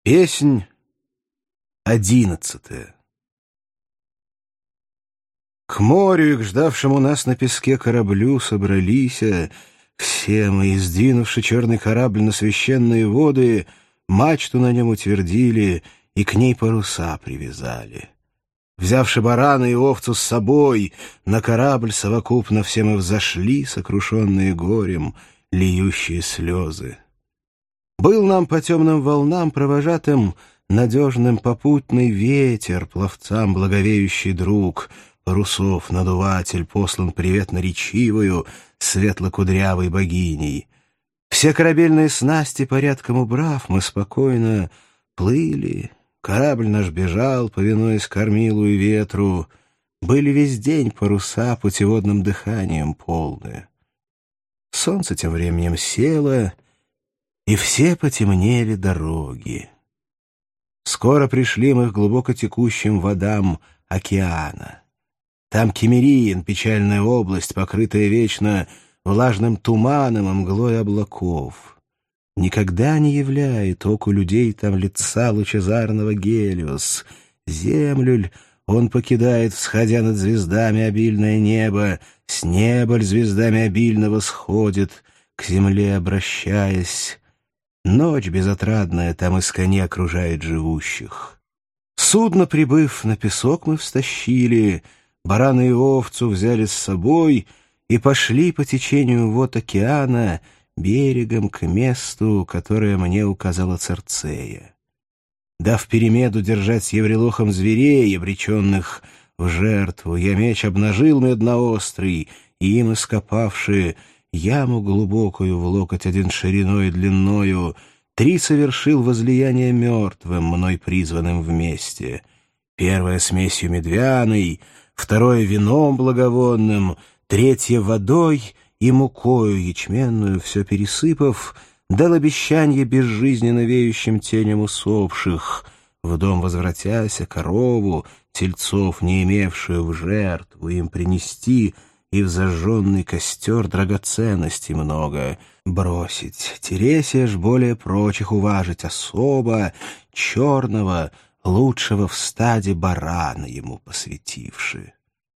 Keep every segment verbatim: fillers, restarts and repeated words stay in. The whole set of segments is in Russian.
Песнь одиннадцатая. К морю и к ждавшему нас на песке кораблю собрались все мы, и, сдвинувши черный корабль на священные воды, мачту на нем утвердили и к ней паруса привязали. Взявши барана и овцу с собой, на корабль совокупно все мы взошли, сокрушенные горем, льющие слезы. Был нам по темным волнам провожатым надежным попутный ветер, пловцам благовеющий друг, парусов надуватель послан приветно речивою, светло-кудрявой богиней. Все корабельные снасти порядком убрав, мы спокойно плыли, корабль наш бежал, повинуясь кормилу и ветру, были весь день паруса путеводным дыханием полны. Солнце тем временем село, и все потемнели дороги. Скоро пришли мы к глубоко текущим водам океана. Там Киммериен, печальная область, покрытая вечно влажным туманом и мглой облаков. Никогда не являет оку людей там лица лучезарного Гелиос. Землю ль он покидает, всходя над звездами обильное небо, с неба ль звездами обильного сходит, к земле обращаясь. Ночь безотрадная там искони окружает живущих. Судно, прибыв, на песок мы встащили, барана и овцу взяли с собой и пошли по течению вод океана берегом к месту, которое мне указала Цирцея. Дав Перемеду держать с Еврелохом зверей, обреченных в жертву, я меч обнажил медноострый, и им ископавши яму глубокую в локоть один шириной и длиною, три совершил возлияние мертвым, мной призванным вместе. Первое смесью медвяной, второе вином благовонным, третье водой и мукою ячменную, все пересыпав, дал обещанье безжизненно веющим теням усопших, в дом возвратяся корову, тельцов, не имевшую в жертву, им принести — и в зажженный костер драгоценностей много бросить. Тересия ж более прочих уважить особо, черного, лучшего в стаде барана ему посвятивши.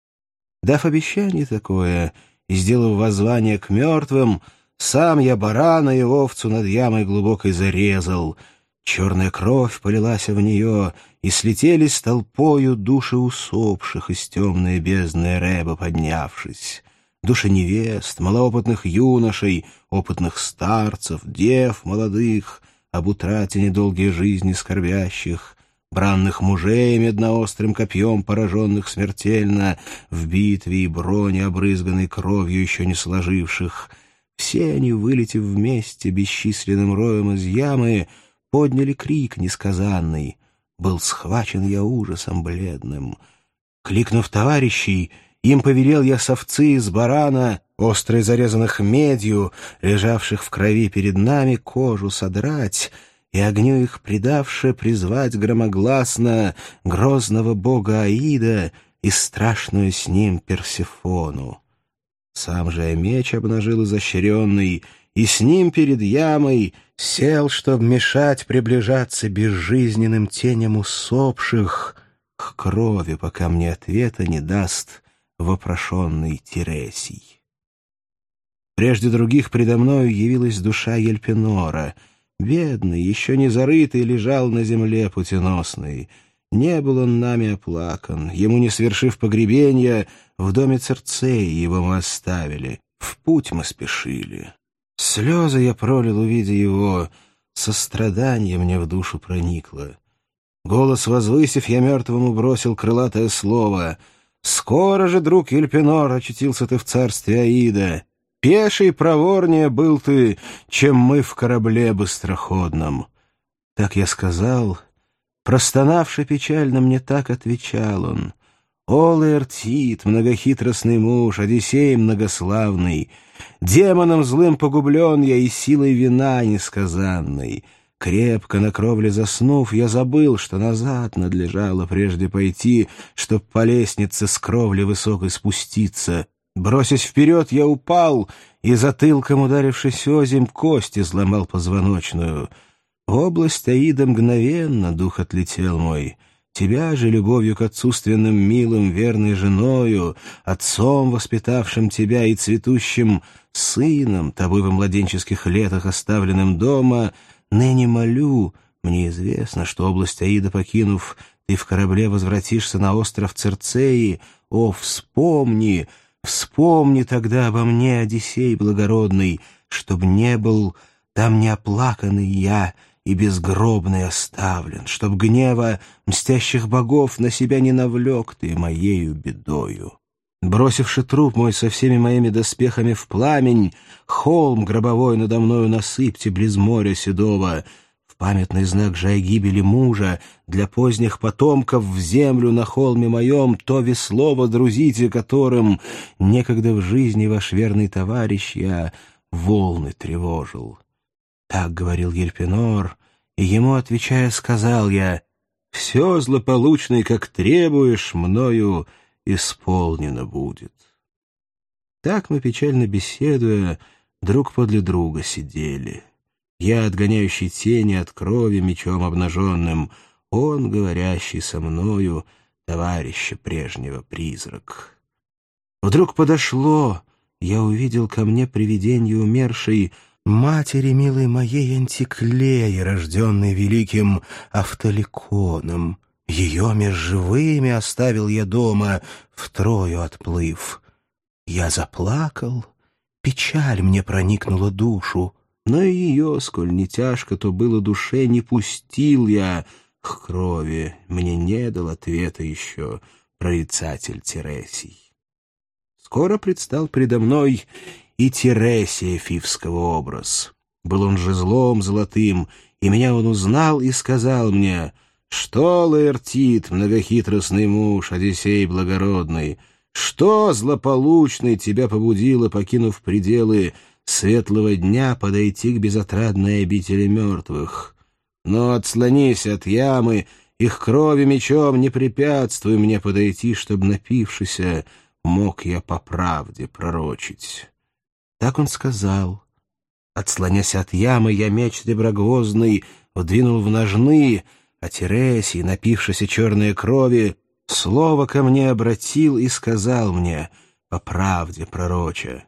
Дав обещание такое и сделав воззвание к мертвым, сам я барана и овцу над ямой глубокой зарезал. Черная кровь полилась в нее, и слетелись толпою души усопших из темной бездны Эреба поднявшись. Души невест, малоопытных юношей, опытных старцев, дев молодых, об утрате недолгой жизни скорбящих, бранных мужей медноострым копьем пораженных смертельно, в битве и броне, обрызганной кровью еще не сложивших. Все они, вылетев вместе бесчисленным роем из ямы, подняли крик несказанный. Был схвачен я ужасом бледным. Кликнув товарищей, им повелел я с овцы из барана, остро зарезанных медью, лежавших в крови перед нами, кожу содрать и огню их предавши призвать громогласно грозного бога Аида и страшную с ним Персефону. Сам же я меч обнажил изощренный, и с ним перед ямой сел, чтоб мешать приближаться безжизненным теням усопших к крови, пока мне ответа не даст вопрошенный Тересий. Прежде других предо мною явилась душа Ельпинора. Бедный, еще не зарытый, лежал на земле путеносный. Не был он нами оплакан, ему не свершив погребенья, в доме Цирцеи его мы оставили, в путь мы спешили. Слезы я пролил, увидя его, сострадание мне в душу проникло. Голос возвысив, я мертвому бросил крылатое слово. «Скоро же, друг Ельпинор, очутился ты в царстве Аида. Пеший проворнее был ты, чем мы в корабле быстроходном». Так я сказал. Простонавши печально, мне так отвечал он. «О, Лаэртит, многохитростный муж, Одиссей многославный, демоном злым погублен я и силой вина несказанной. Крепко на кровле заснув, я забыл, что назад надлежало прежде пойти, чтоб по лестнице с кровли высокой спуститься. Бросясь вперед, я упал, и затылком, ударившись озимь, кость изломал позвоночную. В область Аида мгновенно дух отлетел мой. Тебя же, любовью к отцувственным милым, верной женою, отцом, воспитавшим тебя, и цветущим сыном, тобой во младенческих летах оставленным дома, ныне молю, мне известно, что область Аида покинув, ты в корабле возвратишься на остров Цирцеи. О, вспомни, вспомни тогда обо мне, Одиссей благородный, чтоб не был там неоплаканный я и безгробный оставлен, чтоб гнева мстящих богов на себя не навлек ты моею бедою. Бросивши труп мой со всеми моими доспехами в пламень, холм гробовой надо мною насыпьте близ моря седого. В памятный знак же о гибели мужа для поздних потомков в землю на холме моем то весло водрузите, которым некогда в жизни ваш верный товарищ я волны тревожил. Так говорил Ельпинор, и ему, отвечая, сказал я: «Все злополучное, как требуешь, мною исполнено будет». Так мы, печально беседуя, друг подле друга сидели. Я, отгоняющий тени от крови мечом обнаженным, он, говорящий со мною, товарища прежнего призрак. Вдруг подошло, я увидел ко мне привиденье умершей матери милой моей Антиклеи, рожденной великим Автоликоном. Ее меж живыми оставил я дома, втрою отплыв. Я заплакал, печаль мне проникнула душу, но и ее, сколь не тяжко то было душе, не пустил я к крови, мне не дал ответа еще прорицатель Тересий. Скоро предстал предо мной и Тересия фивского образ. Был он жезлом золотым, и меня он узнал и сказал мне: «Что, Лаэртит, многохитростный муж, Одиссей благородный, что злополучный тебя побудило, покинув пределы светлого дня, подойти к безотрадной обители мертвых? Но отслонись от ямы, их крови мечом не препятствуй мне подойти, чтоб, напившися, мог я по правде пророчить». Так он сказал. Отслонясь от ямы, я меч реброгвоздный вдвинул в ножны, а Тересий, напившийся черной крови, слово ко мне обратил и сказал мне, по правде пророча: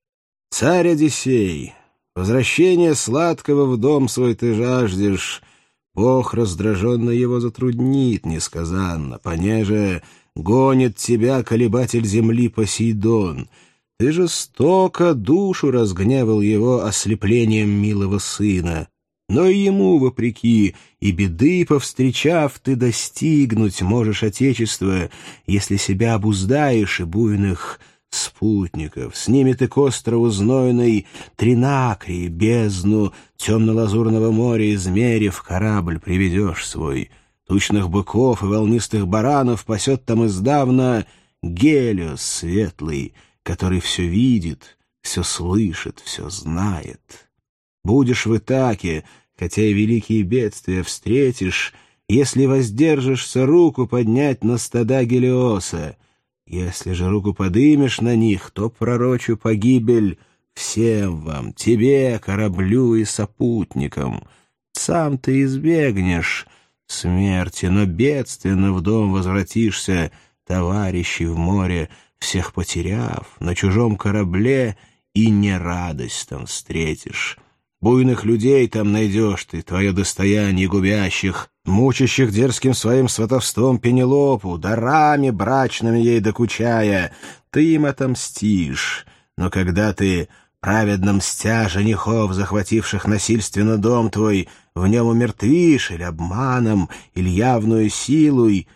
«Царь Одиссей, возвращение сладкого в дом свой ты жаждешь, Бог раздраженно его затруднит несказанно, понеже гонит тебя колебатель земли Посейдон. Ты жестоко душу разгневал его ослеплением милого сына. Но и ему, вопреки, и беды повстречав, ты достигнуть можешь отечества, если себя обуздаешь и буйных спутников. С ними ты к острову знойной Тринакрии, бездну темно-лазурного моря измерив, корабль приведешь свой. Тучных быков и волнистых баранов пасет там издавна Гелиос светлый, который все видит, все слышит, все знает. Будешь в Итаке, хотя и великие бедствия встретишь, если воздержишься руку поднять на стада Гелиоса. Если же руку подымешь на них, то пророчу погибель всем вам, тебе, кораблю и сопутникам. Сам ты избегнешь смерти, но бедственно в дом возвратишься, товарищей в море всех потеряв, на чужом корабле и не радость там встретишь. Буйных людей там найдешь ты, твое достояние губящих, мучащих дерзким своим сватовством Пенелопу, дарами брачными ей докучая. Ты им отомстишь, но когда ты, праведно мстя женихов, захвативших насильственно дом твой, в нем умертвишь или обманом, или явную силой,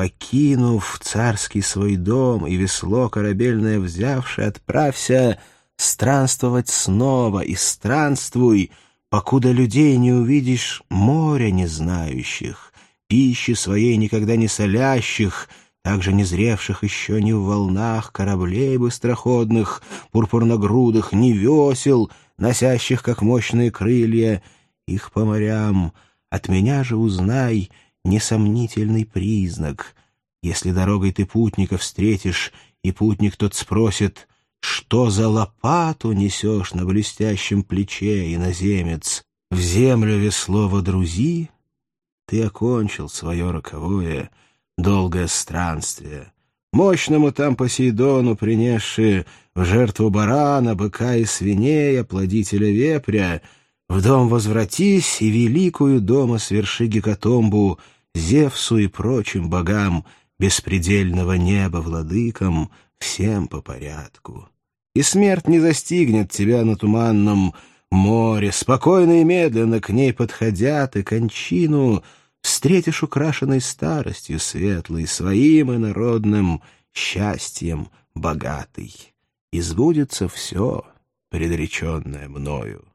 покинув царский свой дом и весло корабельное взявши, отправься странствовать снова, и странствуй, покуда людей не увидишь моря не знающих, пищи своей никогда не солящих, также не зревших еще ни в волнах кораблей быстроходных, пурпурногрудых, ни весел, носящих, как мощные крылья, их по морям. От меня же узнай несомнительный признак. Если дорогой ты путника встретишь, и путник тот спросит: «Что за лопату несешь на блестящем плече, иноземец?» в землю весло водрузи, ты окончил свое роковое долгое странствие. Мощному там Посейдону принесши в жертву барана, быка и свиней, оплодителя вепря, в дом возвратись и великую дома сверши гекатомбу Зевсу и прочим богам беспредельного неба владыкам, всем по порядку. И смерть не застигнет тебя на туманном море, спокойно и медленно к ней подходя, ты кончину встретишь украшенной старостью светлой, своим и народным счастьем богатый. И сбудется все, предреченное мною.